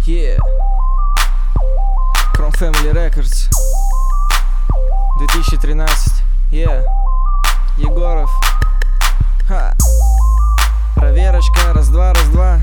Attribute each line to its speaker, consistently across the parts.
Speaker 1: Yeah. Chrome Family Records 2013. Yeah. Егоров. Ха. Проверочка. Раз-два, раз-два.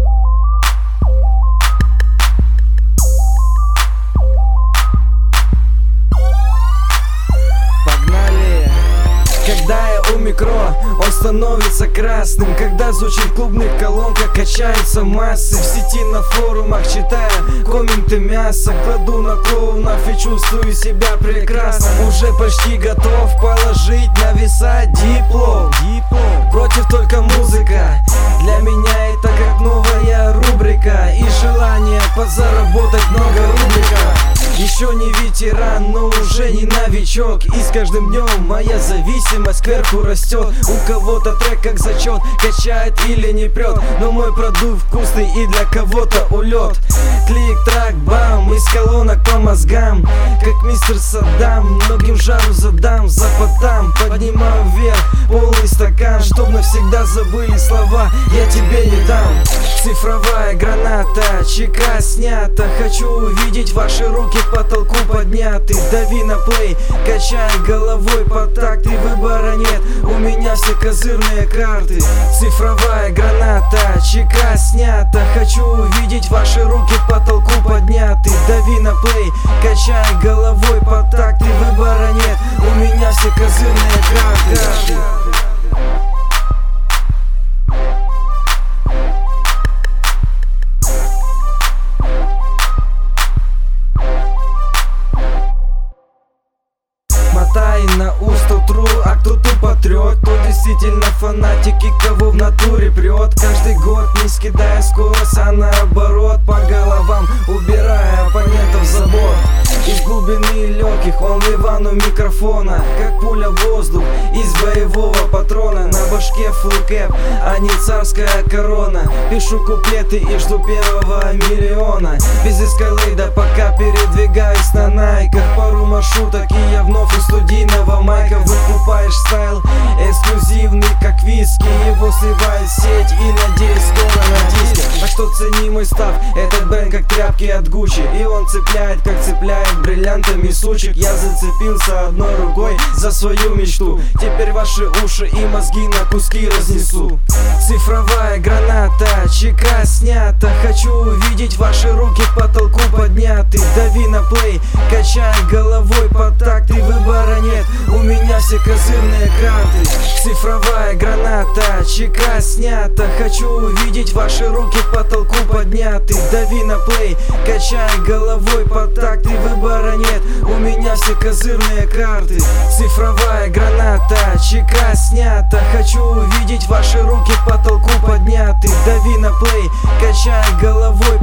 Speaker 1: Погнали. Когда я у метро, он становится красным. Когда звучит в клубных колонках, качаются массы. В сети на форумах читая комменты мяса, кладу на клоунов и чувствую себя прекрасно. Уже почти готов положить на веса диплом. Против только музыка. Для меня это как новая рубрика и желание подзаработать много рубликов. Еще не ветеран, но уже не новичок. И с каждым днем моя зависимость кверху растет. У кого-то трек как зачет, качает или не прет, но мой продукт вкусный и для кого-то улет. Клик, трак, бам, из колонок по мозгам. Как мистер Саддам, многим жару задам. Запотам, поднимаю вверх полный стакан, чтоб навсегда забыли слова, я тебе не дам. Цифровая граната, чека снята. Хочу увидеть ваши руки к потолку подняты. Дави на плей, качай головой под такт, и выбора нет, у меня все козырные карты. Цифровая граната, чека снята. Хочу увидеть ваши руки к потолку подняты. Дави на плей, качай головой под такт, и выбора нет, у меня все козырные карты. Мотай на уста тру, а кто тупо трет, кто действительно фанатики, кого в натуре прет. Каждый год не скидая скорость, а наоборот по головам убирая оппонентов за борт. Из глубины легких он Иван у микрофона, как пуля в воздух из боевого патрона. На башке full кэп, а не царская корона. Пишу куплеты и жду первого миллиона. Без эскалейда пока передвигаюсь на найках. Пару маршруток и я вновь у студийного майка. Выкупаешь стайл эксклюзивный как виски, его сливает сеть и надеюсь скоро на диске. А что цени мой став, этот бренд как тряпки от Гуччи, и он цепляет как цепляет бриллиантами сучек. Я зацепился одной рукой за свою мечту, теперь ваши уши и мозги на куски разнесу. Цифровая граната, чека снята. Хочу увидеть ваши руки к потолку подняты. Дави на плей, качай головой под такт, и выбора нет, у меня все козырные карты. Цифровая граната, чека снята. Хочу увидеть ваши руки к потолку подняты. Дави на плей, качай головой под такт, и выбора нет, у меня все козырные карты. Цифровая граната, чека снята. Хочу увидеть ваши руки к потолку подняты. Дави на плей, качай головой